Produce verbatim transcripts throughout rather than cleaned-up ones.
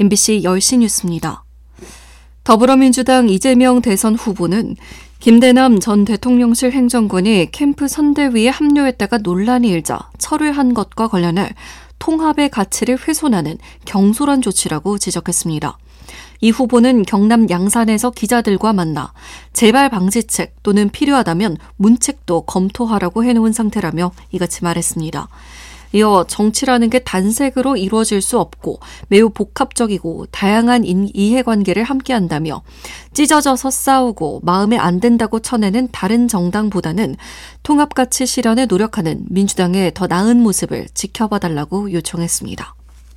엠비씨 열 시 뉴스입니다. 더불어민주당 이재명 대선 후보는 김대남 전 대통령실 행정관이 캠프 선대위에 합류했다가 논란이 일자 철회한 것과 관련해 통합의 가치를 훼손하는 경솔한 조치라고 지적했습니다. 이 후보는 경남 양산에서 기자들과 만나 재발 방지책 또는 필요하다면 문책도 검토하라고 해놓은 상태라며 이같이 말했습니다. 이어 정치라는 게 단색으로 이루어질 수 없고 매우 복합적이고 다양한 이해관계를 함께한다며 찢어져서 싸우고 마음에 안 든다고 쳐내는 다른 정당보다는 통합가치 실현에 노력하는 민주당의 더 나은 모습을 지켜봐달라고 요청했습니다.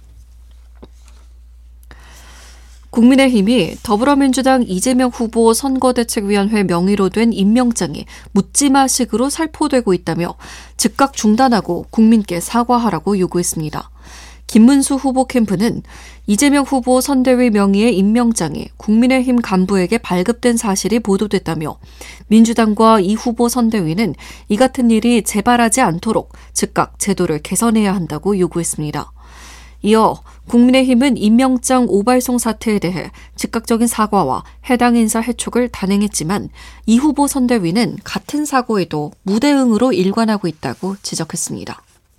국민의힘이 더불어민주당 이재명 후보 선거대책위원회 명의로 된 임명장이 묻지마식으로 살포되고 있다며 즉각 중단하고 국민께 사과하라고 요구했습니다. 김문수 후보 캠프는 이재명 후보 선대위 명의의 임명장이 국민의힘 간부에게 발급된 사실이 보도됐다며 민주당과 이 후보 선대위는 이 같은 일이 재발하지 않도록 즉각 제도를 개선해야 한다고 요구했습니다. 이어 국민의힘은 임명장 오발송 사태에 대해 즉각적인 사과와 해당 인사 해촉을 단행했지만 이 후보 선대위는 같은 사고에도 무대응으로 일관하고 있다고 지적했습니다.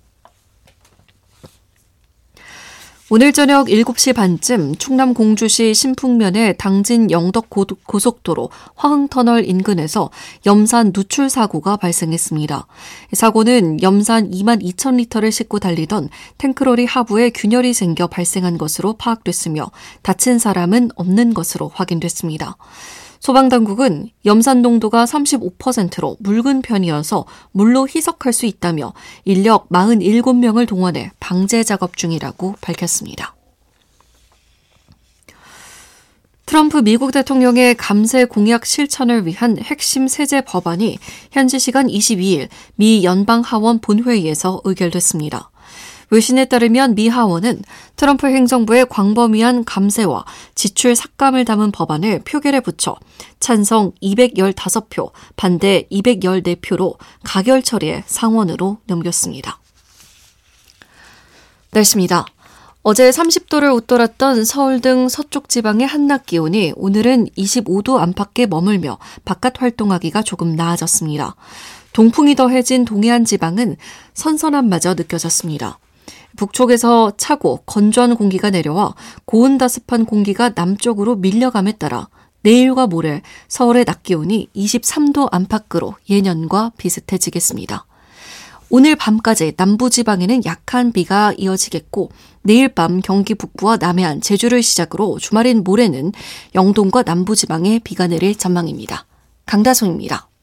오늘 저녁 일곱 시 반쯤 충남 공주시 신풍면의 당진 영덕 고속도로 화흥터널 인근에서 염산 누출 사고가 발생했습니다. 사고는 염산 이만 이천 리터를 싣고 달리던 탱크로리 하부에 균열이 생겨 발생한 것으로 파악됐으며 다친 사람은 없는 것으로 확인됐습니다. 소방당국은 염산 농도가 삼십오 퍼센트로 묽은 편이어서 물로 희석할 수 있다며 인력 사십칠 명을 동원해 방제 작업 중이라고 밝혔습니다. 트럼프 미국 대통령의 감세 공약 실천을 위한 핵심 세제 법안이 현지 시간 이십이 일 미 연방하원 본회의에서 의결됐습니다. 외신에 따르면 미 하원은 트럼프 행정부의 광범위한 감세와 지출 삭감을 담은 법안을 표결에 붙여 찬성 이백십오 표, 반대 이백십사 표로 가결 처리해 상원으로 넘겼습니다. 날씨입니다. 어제 삼십 도를 웃돌았던 서울 등 서쪽 지방의 한낮 기온이 오늘은 이십오 도 안팎에 머물며 바깥 활동하기가 조금 나아졌습니다. 동풍이 더해진 동해안 지방은 선선함마저 느껴졌습니다. 북쪽에서 차고 건조한 공기가 내려와 고온다습한 공기가 남쪽으로 밀려감에 따라 내일과 모레 서울의 낮 기온이 이십삼 도 안팎으로 예년과 비슷해지겠습니다. 오늘 밤까지 남부지방에는 약한 비가 이어지겠고 내일 밤 경기 북부와 남해안, 제주를 시작으로 주말인 모레는 영동과 남부지방에 비가 내릴 전망입니다. 강다솜입니다.